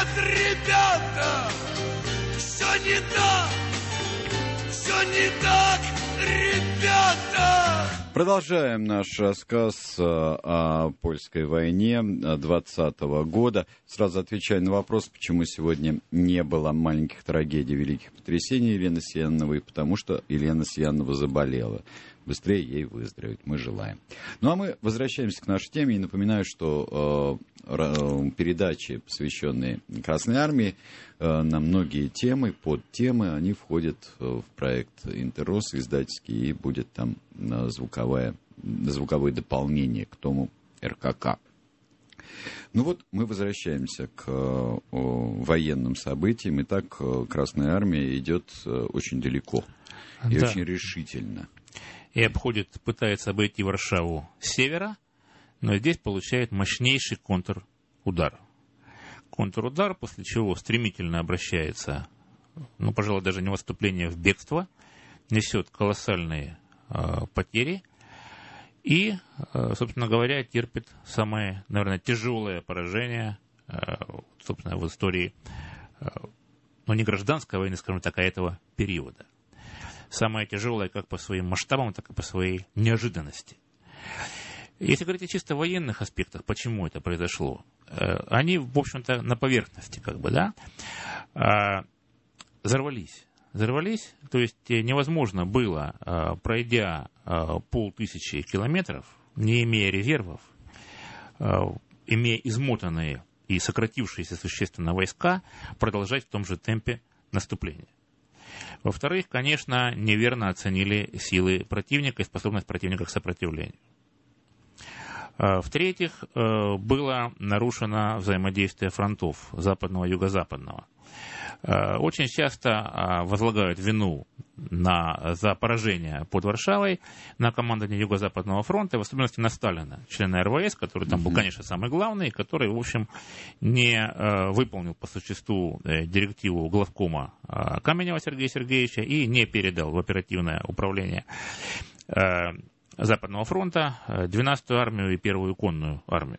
нет, ребята, все не так, ребята. Продолжаем наш рассказ о польской войне 20-го года. Сразу отвечаю на вопрос, почему сегодня не было маленьких трагедий, великих потрясений Елены Сияновой, потому что Елена Сиянова заболела. Быстрее ей выздороветь, мы желаем. Ну а мы возвращаемся к нашей теме и напоминаю, что передачи, посвященные Красной Армии, на многие темы, подтемы, они входят в проект «Интеррос» издательский, и будет там звуковое дополнение к тому РКК. Ну вот, мы возвращаемся к военным событиям. Итак, Красная Армия идет очень далеко и очень решительно. И пытается обойти Варшаву с севера, но здесь получает мощнейший контрудар. Контрудар, после чего стремительно обращается, пожалуй, даже не выступление, в бегство, несет колоссальные потери и, собственно говоря, терпит самое, наверное, тяжелое поражение, собственно, в истории, не гражданской войны, скажем так, а этого периода. Самое тяжелое как по своим масштабам, так и по своей неожиданности. Если говорить о чисто военных аспектах, почему это произошло, они, в общем-то, на поверхности, взорвались. То есть невозможно было, пройдя 500 километров, не имея резервов, имея измотанные и сократившиеся существенно войска, продолжать в том же темпе наступления. Во-вторых, конечно, неверно оценили силы противника и способность противника к сопротивлению. В-третьих, было нарушено взаимодействие фронтов западного и юго-западного. Очень часто возлагают вину за поражение под Варшавой на командование Юго-Западного фронта, в особенности на Сталина, члена РВС, который там был, конечно, самый главный, который, в общем, не выполнил по существу директиву главкома Каменева Сергея Сергеевича и не передал в оперативное управление Западного фронта 12-ю армию и 1-ю конную армию.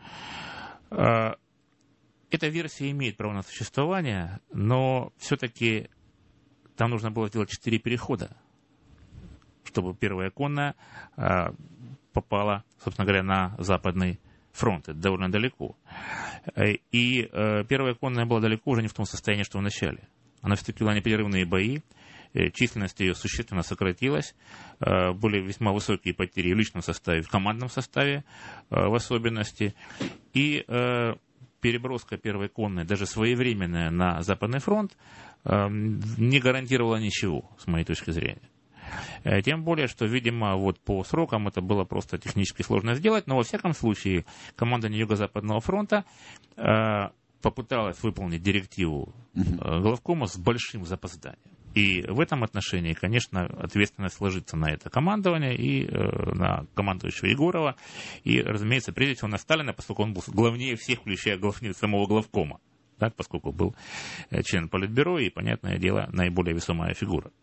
Эта версия имеет право на существование, но все-таки там нужно было сделать 4 перехода, чтобы 1-я конная попала, собственно говоря, на Западный фронт. Это довольно далеко. И 1-я конная была далеко уже не в том состоянии, что в начале. Она вступила в непрерывные бои, численность ее существенно сократилась, были весьма высокие потери в личном составе, в командном составе в особенности. И переброска 1-й конной, даже своевременная, на Западный фронт, не гарантировала ничего, с моей точки зрения. Тем более, что, видимо, по срокам это было просто технически сложно сделать, но, во всяком случае, командование Юго-Западного фронта попыталась выполнить директиву главкома с большим запозданием. И в этом отношении, конечно, ответственность ложится на это командование и на командующего Егорова. И, разумеется, прежде всего на Сталина, поскольку он был главнее всех, включая самого главкома, да, поскольку был член Политбюро и, понятное дело, наиболее весомая фигура.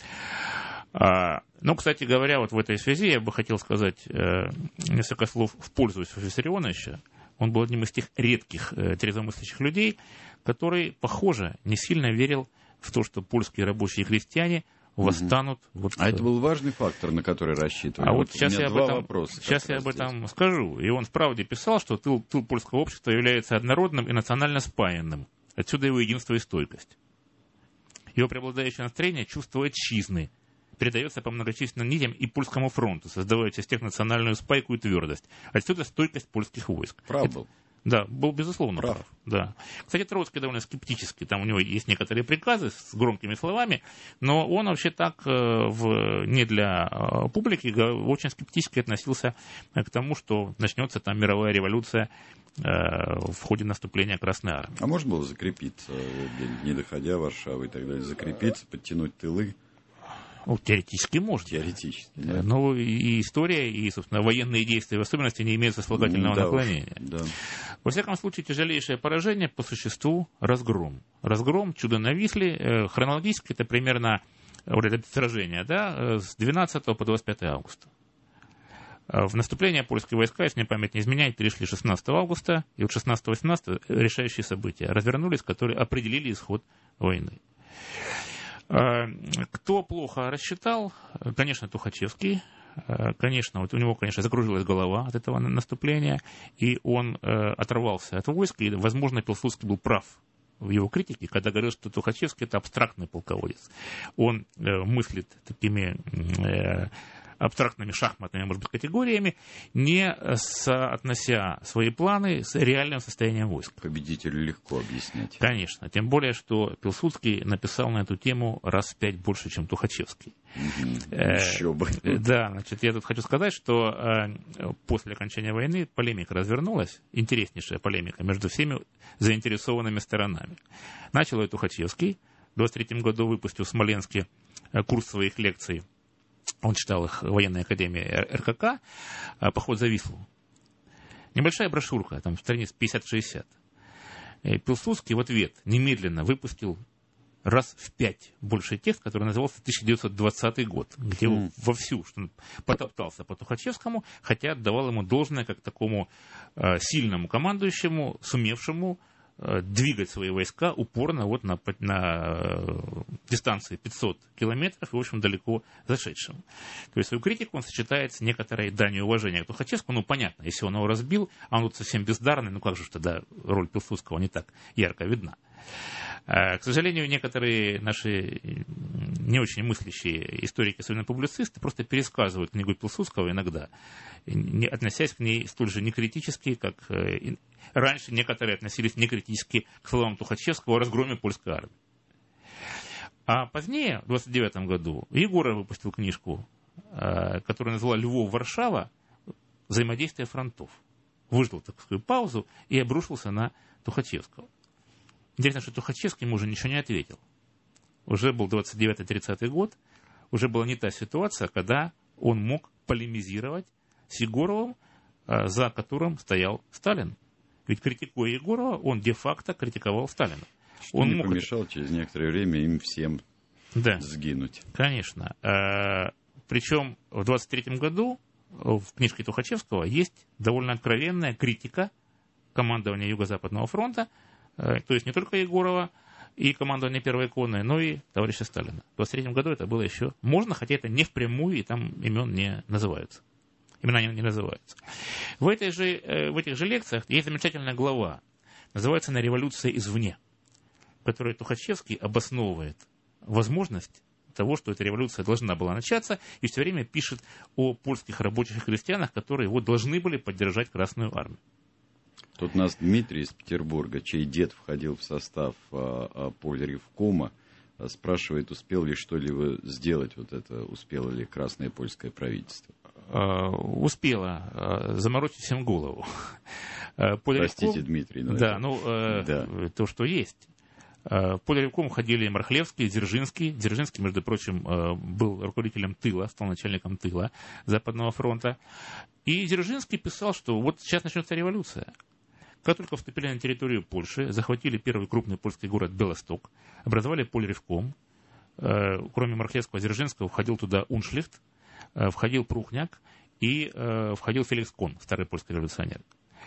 Кстати говоря, в этой связи я бы хотел сказать несколько слов в пользу Иосифа Виссарионовича. Он был одним из тех редких трезвомыслящих людей, который, похоже, не сильно верил в то, что польские рабочие и крестьяне восстанут. А это был важный фактор, на который рассчитывали. Сейчас я об этом скажу. И он вправде писал, что тыл польского общества является однородным и национально спаянным. Отсюда его единство и стойкость. Его преобладающее настроение — чувство отчизны, передается по многочисленным нитям и польскому фронту, создавая через тех национальную спайку и твердость. Отсюда стойкость польских войск. Прав был. Да, был безусловно прав. Да. Кстати, Троцкий довольно скептически, там у него есть некоторые приказы с громкими словами, но он вообще так не для публики очень скептически относился к тому, что начнется там мировая революция в ходе наступления Красной Армии. А можно было закрепиться, не доходя в Варшаву и так далее, закрепиться, подтянуть тылы? Теоретически можно. Теоретически, да. Но и история, и, собственно, военные действия в особенности не имеют сослагательного наклонения. Да. Во всяком случае, тяжелейшее поражение по существу — разгром. Разгром, чудо на Висле. Хронологически это примерно это сражение, да, с 12 по 25 августа. В наступление польские войска, если мне память не изменяет, перешли 16 августа, и вот 16-18 решающие события развернулись, которые определили исход войны. Кто плохо рассчитал? Конечно, Тухачевский. Конечно, вот у него, конечно, закружилась голова от этого наступления, и он оторвался от войск, и, возможно, Пилсудский был прав в его критике, когда говорил, что Тухачевский — это абстрактный полководец. Он мыслит такими абстрактными шахматными, может быть, категориями, не соотнося свои планы с реальным состоянием войск. Победителю легко объяснять. Конечно. Тем более, что Пилсудский написал на эту тему раз в 5 больше, чем Тухачевский. Еще бы. Да, значит, я тут хочу сказать, что после окончания войны полемика развернулась, интереснейшая полемика между всеми заинтересованными сторонами. Начал ее Тухачевский. В 23 году выпустил в Смоленске курс своих лекций. Он читал их в военной академии РКК, «Поход за Вислу». Небольшая брошюрка, там страниц 50-60. Пилсудский в ответ немедленно выпустил раз в 5 больше текст, который назывался 1920 год, где вовсю что он потоптался по Тухачевскому, хотя отдавал ему должное как такому сильному командующему, сумевшему двигать свои войска упорно вот на дистанции 500 километров и, в общем, далеко зашедшему. То есть свою критику он сочетает с некоторой данью уважения к Тухачевскому. Ну, понятно, если он его разбил, а он тут совсем бездарный, ну как же тогда роль Пилсудского не так ярко видна. К сожалению, некоторые наши не очень мыслящие историки, особенно публицисты, просто пересказывают книгу Пилсудского иногда, не относясь к ней столь же некритически, как раньше некоторые относились некритически к словам Тухачевского о разгроме польской армии. А позднее, в 1929 году, Егоров выпустил книжку, которую назвала «Львов-Варшава. Взаимодействие фронтов». Выждал такую паузу и обрушился на Тухачевского. Интересно, что Тухачевский ему уже ничего не ответил. Уже был 29-30 год, уже была не та ситуация, когда он мог полемизировать с Егоровым, за которым стоял Сталин. Ведь критикуя Егорова, он де-факто критиковал Сталина. Что он не помешал через некоторое время им всем сгинуть. Конечно. Причем в 1923 году в книжке Тухачевского есть довольно откровенная критика командования Юго-Западного фронта, то есть не только Егорова и командования Первой конной, но и товарища Сталина. В 1923 году это было еще можно, хотя это не впрямую, и там имен не называются. Имена не называются. В этих же лекциях есть замечательная глава, называется «На революция извне», в которой Тухачевский обосновывает возможность того, что эта революция должна была начаться, и все время пишет о польских рабочих и крестьянах, которые вот должны были поддержать Красную армию. Тут у нас Дмитрий из Петербурга, чей дед входил в состав Полревкома, спрашивает, успел ли что-либо сделать вот это, успело ли Красное польское правительство? Успело заморочить всем голову. Простите, Дмитрий. То, что есть. В Полревком ходили Мархлевский, Дзержинский. Дзержинский, между прочим, был руководителем тыла, стал начальником тыла Западного фронта. И Дзержинский писал, что вот сейчас начнется революция. Как только вступили на территорию Польши, захватили первый крупный польский город Белосток, образовали Полревком. Кроме Мархлевского, Дзержинского, входил туда Уншлихт, входил Прухняк и входил Феликс Кон, старый польский революционер.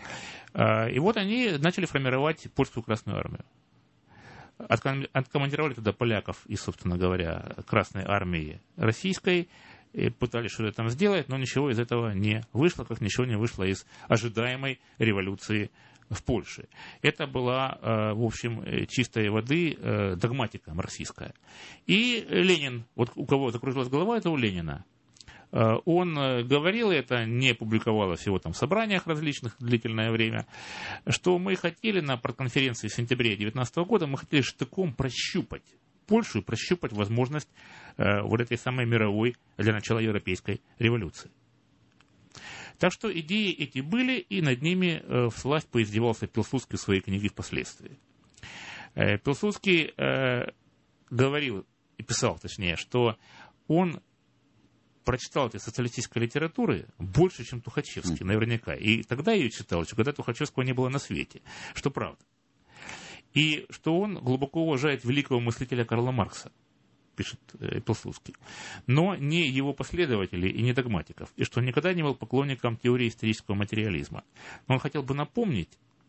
И вот они начали формировать польскую Красную армию. Откомандировали туда поляков из, собственно говоря, Красной армии российской, и пытались что-то там сделать, но ничего из этого не вышло, как ничего не вышло из ожидаемой революции в Польше. Это была, в общем, чистой воды догматика марксистская. И Ленин, вот у кого закружилась голова, это у Ленина. Он говорил, это не публиковалось в его там собраниях различных длительное время, что мы хотели на партконференции в сентябре 2019 года, мы хотели штыком прощупать Польшу и прощупать возможность вот этой самой мировой, для начала европейской революции. Так что идеи эти были, и над ними всласть поиздевался Пилсудский в своей книге впоследствии. Пилсудский говорил, и писал точнее, что он прочитал этой социалистической литературы больше, чем Тухачевский, наверняка. И тогда ее читал, еще когда Тухачевского не было на свете, что правда. И что он глубоко уважает великого мыслителя Карла Маркса. пишет Пилсудский, но не его последователей и не догматиков, и что он никогда не был поклонником теории исторического материализма. Но он хотел бы напомнить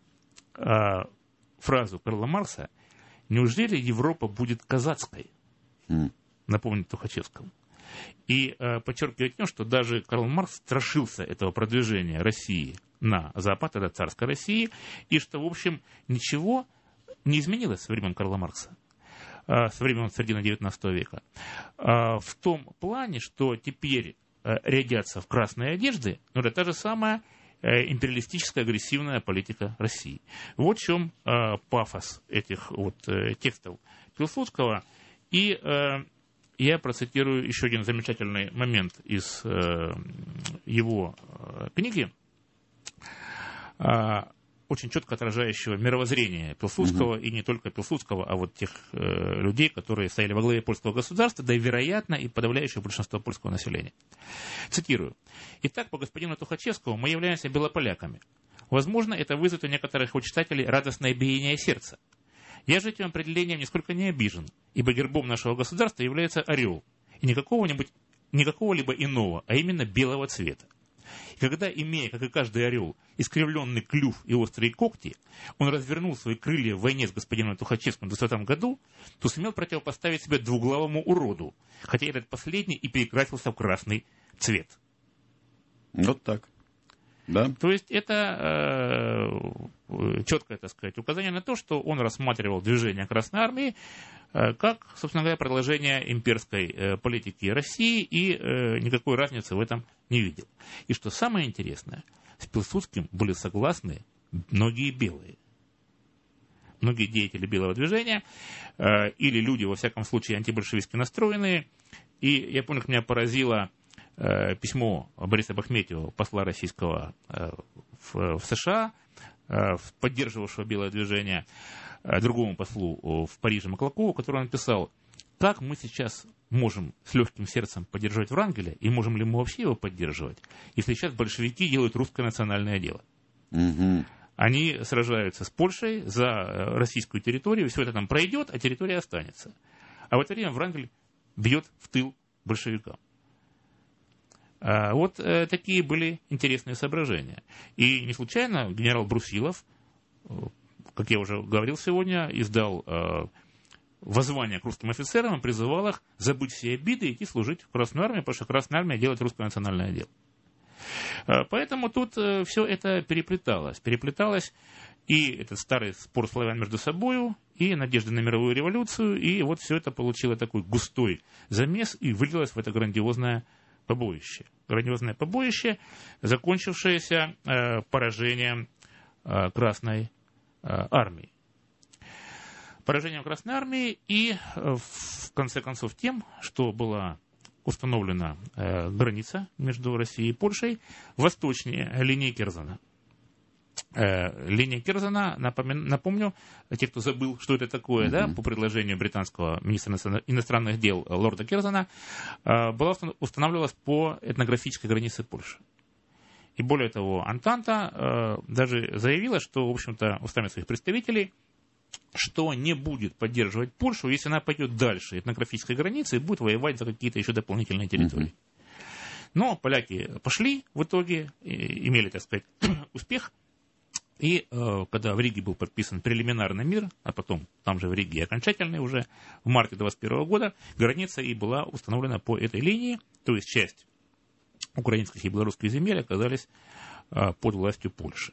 фразу Карла Маркса: «Неужели Европа будет казацкой?» Напомнит Тухачевскому. И подчеркивает тем, что даже Карл Маркс страшился этого продвижения России на Запад, это царской России, и что, в общем, ничего не изменилось со времен Карла Маркса, со времен середины XIX века. В том плане, что теперь рядятся в красные одежды, но это та же самая империалистическая агрессивная политика России. Вот в чем пафос этих вот текстов Пилсудского. И я процитирую еще один замечательный момент из его книги, очень четко отражающего мировоззрение Пилсудского, и не только Пилсудского, а вот тех людей, которые стояли во главе польского государства, да и, вероятно, и подавляющее большинство польского населения. Цитирую. «Итак, по господину Тухачевскому мы являемся белополяками. Возможно, это вызовет у некоторых его читателей радостное биение сердца. Я же этим определением нисколько не обижен, ибо гербом нашего государства является орел, и не какого-либо иного, а именно белого цвета. И когда, имея, как и каждый орел, искривленный клюв и острые когти, он развернул свои крылья в войне с господином Тухачевским в 20 году, то сумел противопоставить себя двуглавому уроду, хотя этот последний и перекрасился в красный цвет». Вот так. Да. То есть это четкое, так сказать, указание на то, что он рассматривал движение Красной Армии как, собственно говоря, продолжение имперской политики России и никакой разницы в этом не видел. И что самое интересное, с Пилсудским были согласны многие белые. Многие деятели белого движения или люди, во всяком случае, антибольшевистски настроенные. И я помню, как меня поразило письмо Бориса Бахметьева, посла российского в США, поддерживавшего белое движение, другому послу в Париже Маклакову, который он писал: как мы сейчас можем с легким сердцем поддерживать Врангеля, и можем ли мы вообще его поддерживать, если сейчас большевики делают русское национальное дело. Они сражаются с Польшей за российскую территорию, все это там пройдет, а территория останется. А в это время Врангель бьет в тыл большевикам. Вот такие были интересные соображения. И не случайно генерал Брусилов, как я уже говорил сегодня, издал воззвание к русским офицерам и призывал их забыть все обиды и идти служить в Красную Армию, потому что Красная Армия делает русское национальное дело. Поэтому тут все это переплеталось, и этот старый спор славян между собою, и надежда на мировую революцию, и вот все это получило такой густой замес и вылилось в это грандиозное побоище. Грандиозное побоище, закончившееся поражением Красной Армии. Поражением Красной Армии и, в конце концов, тем, что была установлена граница между Россией и Польшей восточнее линии Керзена. Линия Керзена, напомню, те, кто забыл, что это такое, да, по предложению британского министра иностранных дел лорда Керзена, устанавливалась по этнографической границе Польши. И более того, Антанта даже заявила, что, в общем-то, устами своих представителей, что не будет поддерживать Польшу, если она пойдет дальше этнографической границы и будет воевать за какие-то еще дополнительные территории. Но поляки пошли в итоге, имели, так сказать, успех. И когда в Риге был подписан прелиминарный мир, а потом там же в Риге окончательный уже, в марте 1921 года, граница и была установлена по этой линии, то есть часть украинских и белорусских земель оказались под властью Польши.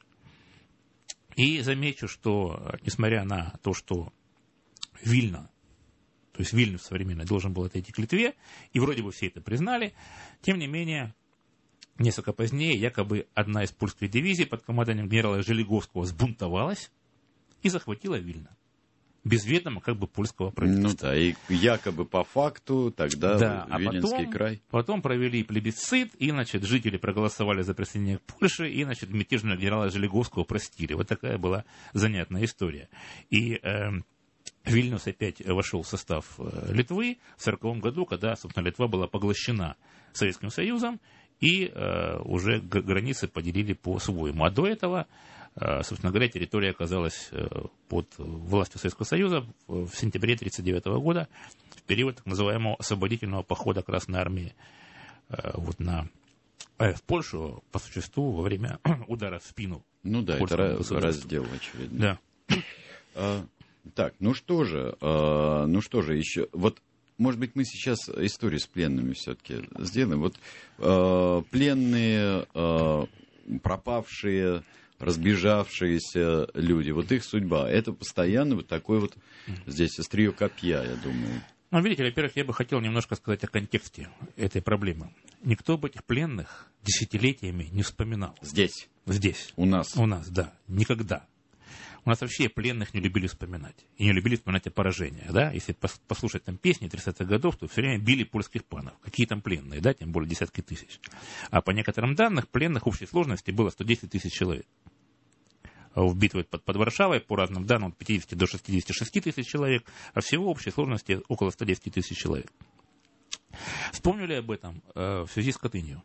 И замечу, что несмотря на то, что Вильна, то есть Вильнюс современный, должен был отойти к Литве, и вроде бы все это признали, тем не менее, несколько позднее якобы одна из польских дивизий под командованием генерала Желеговского сбунтовалась и захватила Вильно. Без ведома как бы польского правительства. Ну да, и якобы по факту тогда да, Виленский край. Потом провели плебисцит, и, значит, жители проголосовали за присоединение к Польше, и, значит, мятежного генерала Желеговского простили. Вот такая была занятная история. И Вильнюс опять вошел в состав Литвы в 1940 году, когда, собственно, Литва была поглощена Советским Союзом, и уже границы поделили по-своему. А до этого собственно говоря, территория оказалась под властью Советского Союза в сентябре 1939 года, в период так называемого освободительного похода Красной Армии в Польшу, по существу, во время удара в спину. Ну да, это раздел, очевидно. Да. Так, ну что же еще... Вот, может быть, мы сейчас историю с пленными все-таки сделаем. Вот пленные, пропавшие, разбежавшиеся люди, вот их судьба, это постоянно вот такой вот здесь острие копья, я думаю. Ну, видите, во-первых, я бы хотел немножко сказать о контексте этой проблемы. Никто об этих пленных десятилетиями не вспоминал. Здесь? Здесь. У нас? У нас, да. Никогда. У нас вообще пленных не любили вспоминать. И не любили вспоминать о поражениях, да. Если послушать там песни 30-х годов, то все время били польских панов. Какие там пленные, да, тем более десятки тысяч. А по некоторым данным, пленных общей сложности было 110 тысяч человек. В битве под Варшавой, по разным данным, от 50 до 66 тысяч человек, а всего общей сложности около 110 тысяч человек. Вспомнили об этом в связи с Катынью.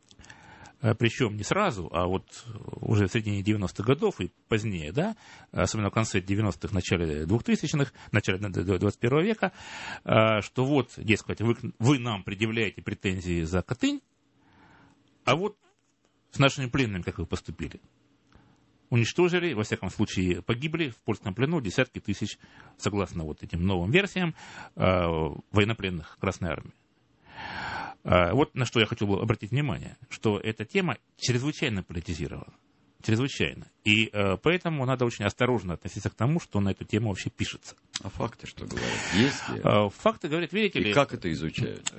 Причем не сразу, а вот уже в середине 90-х годов и позднее, да, особенно в конце 90-х, начале 2000-х, начале 21 века, что вот, дескать, вы нам предъявляете претензии за Катынь, а вот с нашими пленными как вы поступили. Уничтожили, во всяком случае, погибли в польском плену десятки тысяч, согласно вот этим новым версиям, военнопленных Красной Армии. Вот на что я хочу обратить внимание, что эта тема чрезвычайно политизирована. Чрезвычайно. И поэтому надо очень осторожно относиться к тому, что на эту тему вообще пишется. А факты что говорят? Есть ли? Факты говорят, видите ли... И как это изучают?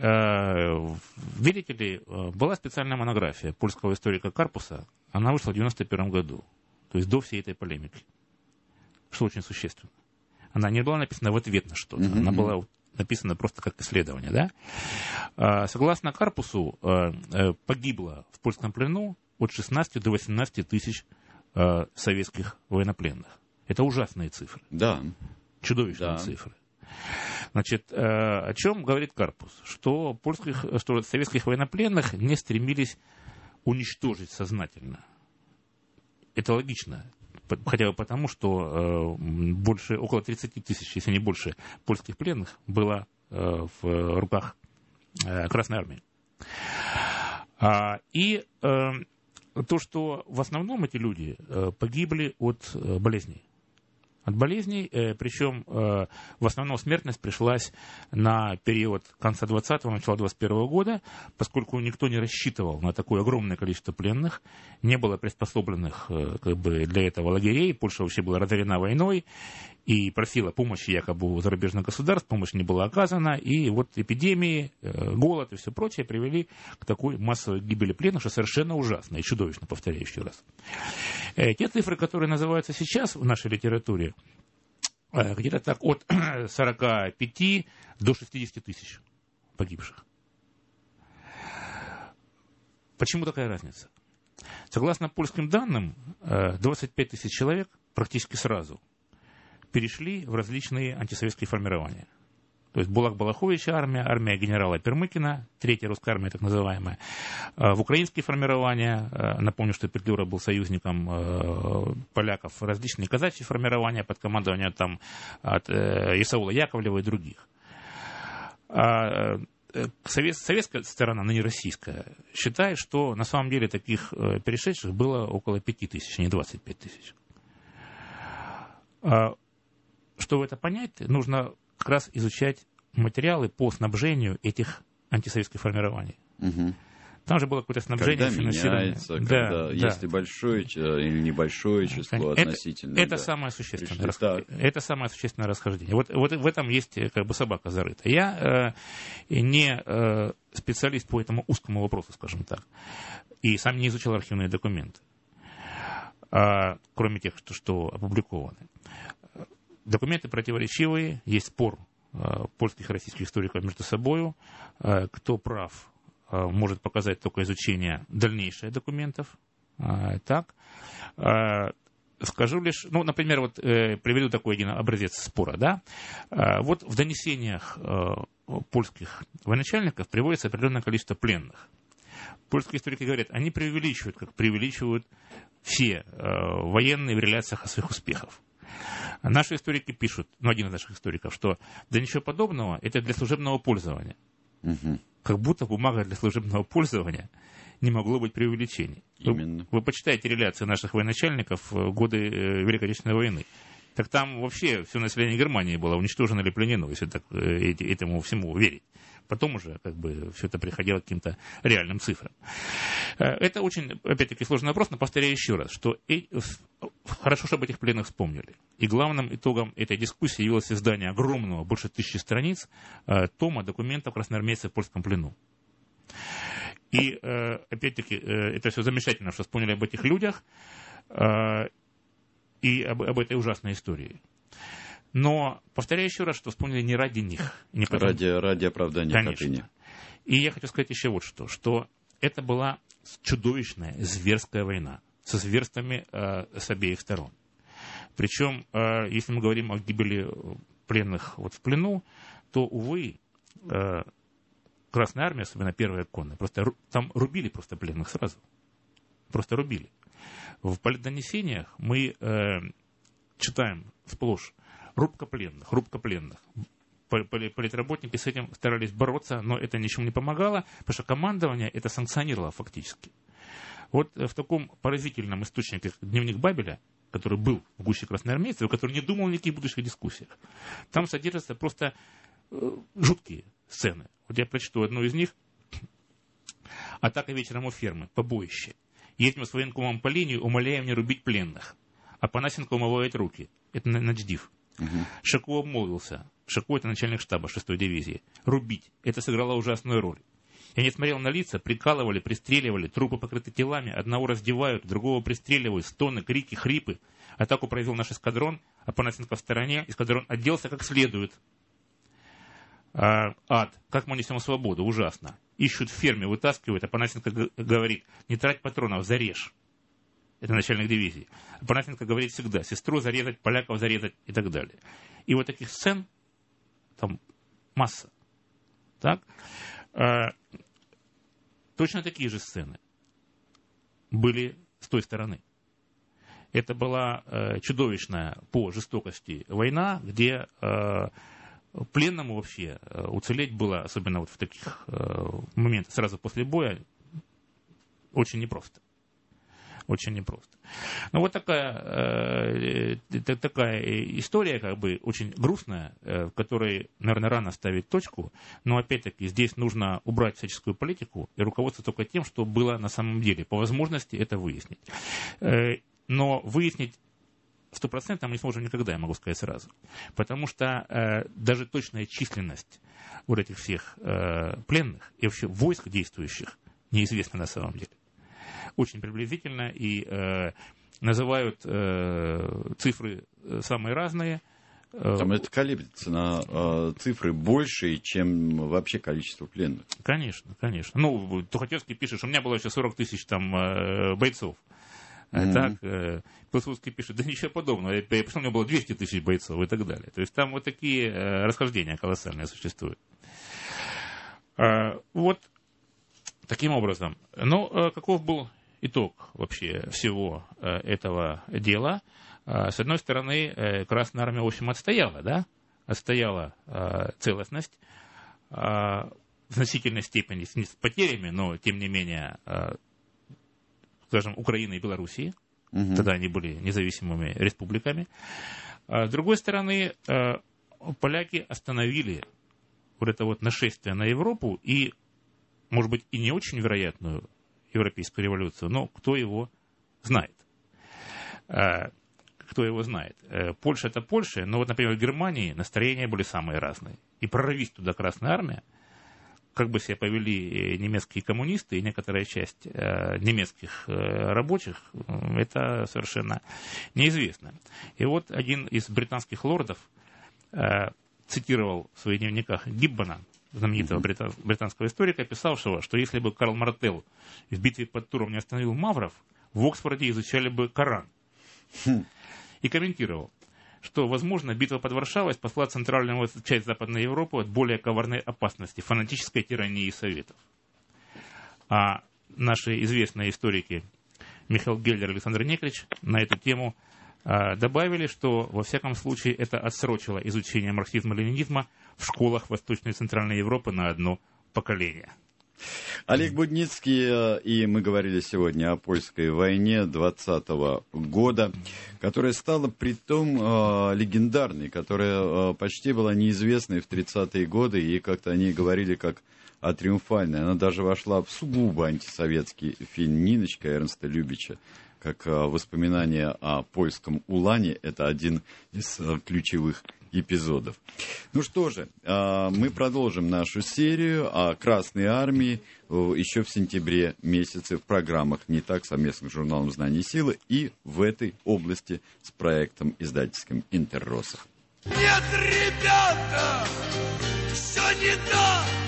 Видите ли, была специальная монография польского историка Карпуса, она вышла в 1991 году. То есть до всей этой полемики. Что очень существенно. Она не была написана в ответ на что-то. Она была написана просто как исследование. Да? Согласно Карпусу, погибло в польском плену от 16 до 18 тысяч советских военнопленных. Это ужасные цифры. Да. Чудовищные цифры. Значит, о чем говорит Карпус? Что советских военнопленных не стремились уничтожить сознательно. Это логично, хотя бы потому, что около 30 тысяч, если не больше, польских пленных было в руках Красной Армии. И то, что в основном эти люди погибли от болезней. От болезней, причем в основном смертность пришлась на период конца 20-го, начала 21-го года, поскольку никто не рассчитывал на такое огромное количество пленных, не было приспособленных для этого лагерей, Польша вообще была разорена войной и просила помощи якобы у зарубежных государств, помощь не была оказана, и вот эпидемии, голод и все прочее привели к такой массовой гибели пленных, что совершенно ужасно и чудовищно, повторяю еще раз. Те цифры, которые называются сейчас в нашей литературе, где-то так от 45 до 60 тысяч погибших. Почему такая разница? Согласно польским данным, 25 тысяч человек практически сразу перешли в различные антисоветские формирования. То есть Булак-Балаховича армия генерала Пермыкина, третья русская армия, так называемая. В украинские формирования, напомню, что Петлюра был союзником поляков, различные казачьи формирования под командованием там, от Исаула Яковлева и других. Советская сторона, ныне российская, считает, что на самом деле таких перешедших было около 5 тысяч, а не 25 тысяч. Чтобы это понять, нужно как раз изучать материалы по снабжению этих антисоветских формирований. Угу. Там же было какое-то снабжение, когда финансирование. Меняется, когда есть ли большое или небольшое число относительно. Это самое существенное. Это самое существенное расхождение. Вот в этом есть как бы собака зарыта. Я не специалист по этому узкому вопросу, скажем так, и сам не изучал архивные документы, кроме тех, что опубликованы. Документы противоречивые, есть спор польских и российских историков между собой. Кто прав, может показать только изучение дальнейших документов. Так. Скажу лишь, например, вот приведу такой один образец спора. Да? Вот в донесениях польских военачальников приводится определенное количество пленных. Польские историки говорят, они преувеличивают, как преувеличивают все военные в реляциях о своих успехах. Наши историки пишут, один из наших историков, что да ничего подобного, это для служебного пользования. Угу. Как будто бумага для служебного пользования не могло быть преувеличений. Именно. Вы почитаете реляции наших военачальников в годы Великой Отечественной войны. Так там вообще все население Германии было уничтожено или пленено, если так этому всему верить. Потом уже все это приходило к каким-то реальным цифрам. Это очень, опять-таки, сложный вопрос, но повторяю еще раз, что хорошо, чтобы этих пленных вспомнили. И главным итогом этой дискуссии явилось издание огромного, больше 1000 страниц, тома документов красноармейцев в польском плену. И, опять-таки, это все замечательно, что вспомнили об этих людях и об этой ужасной истории. Но повторяю еще раз, что вспомнили не ради них. Не ради оправдания Катыни. И я хочу сказать еще вот что это была чудовищная, зверская война со зверствами с обеих сторон. Причем, если мы говорим о гибели пленных в плену, то, увы, Красная Армия, особенно первая конная, там рубили просто пленных сразу. Просто рубили. В политдонесениях мы читаем сплошь рубка пленных. Политработники с этим старались бороться, но это ничему не помогало, потому что командование это санкционировало фактически. Вот в таком поразительном источнике, как дневник Бабеля, который был в гуще красноармейцев, который не думал о никаких будущих дискуссиях, там содержатся просто жуткие сцены. Вот я прочту одну из них. Атака вечером у фермы, побоище. Едем с военкомом по линии, умоляем не рубить пленных. А Панасенко умывает руки. Это начдив. Шако обмолвился. Шако — это начальник штаба 6-й дивизии. Рубить. Это сыграло ужасную роль. Я не смотрел на лица, прикалывали, пристреливали, трупы покрыты телами, одного раздевают, другого пристреливают, стоны, крики, хрипы. Атаку произвел наш эскадрон, а Панасенко в стороне. Эскадрон отделся как следует. Ад. Как мы несем свободу? Ужасно. Ищут в ферме, вытаскивают, а Панасенко говорит, не трать патронов, зарежь. Это начальник дивизии. А Панасенко говорит всегда, сестру зарезать, поляков зарезать и так далее. И вот таких сцен там масса. Так? Точно такие же сцены были с той стороны. Это была чудовищная по жестокости война, где пленному вообще уцелеть было, особенно вот в таких моментах сразу после боя, очень непросто. Очень непросто. Ну, вот такая история, очень грустная, в которой, наверное, рано ставить точку, но, опять-таки, здесь нужно убрать всяческую политику и руководствоваться только тем, что было на самом деле. По возможности это выяснить. Но выяснить 100% мы не сможем никогда, я могу сказать сразу. Потому что даже точная численность вот этих всех пленных и вообще войск действующих неизвестна на самом деле. Очень приблизительно и называют цифры самые разные. Там это колеблется на цифры большие, чем вообще количество пленных. Конечно, конечно. Ну, Тухачевский пишет, что у меня было еще 40 тысяч там бойцов. Так, Пилсудский пишет, да ничего подобного. Я пришел, у меня было 200 тысяч бойцов и так далее. То есть там вот такие расхождения колоссальные существуют. Вот таким образом. Но каков был итог вообще всего этого дела? С одной стороны, Красная Армия, в общем, отстояла, да? Отстояла целостность в значительной степени, не с потерями, но, тем не менее, скажем, Украины и Белоруссии. Тогда они были независимыми республиками. С другой стороны, поляки остановили вот это вот нашествие на Европу и, может быть, и не очень вероятную европейскую революцию, но кто его знает. Кто его знает. Польша — это Польша, но вот, например, в Германии настроения были самые разные. И прорвись туда Красная Армия, как бы себя повели немецкие коммунисты и некоторая часть немецких рабочих, это совершенно неизвестно. И вот один из британских лордов цитировал в своих дневниках Гиббона, знаменитого британского историка, писавшего, что если бы Карл Мартелл в битве под Туром не остановил мавров, в Оксфорде изучали бы Коран. И комментировал, что, возможно, битва под Варшавой спасла центральную часть Западной Европы от более коварной опасности, фанатической тирании Советов. А наши известные историки Михаил Геллер и Александр Некрич на эту тему добавили, что, во всяком случае, это отсрочило изучение марксизма-ленинизма в школах Восточной и Центральной Европы на одно поколение. Олег Будницкий, и мы говорили сегодня о польской войне 20-го года, которая стала притом легендарной, которая почти была неизвестной в 30-е годы, и как-то они говорили как о триумфальной. Она даже вошла в сугубо антисоветский фильм «Ниночка» Эрнста Любича, как воспоминание о польском Улане. Это один из ключевых эпизодов. Ну что же, мы продолжим нашу серию о Красной Армии еще в сентябре месяце в программах «Не так» совместно с журналом «Знание и силы» и в этой области с проектом издательским «Интерросов». Нет, ребята, все не так.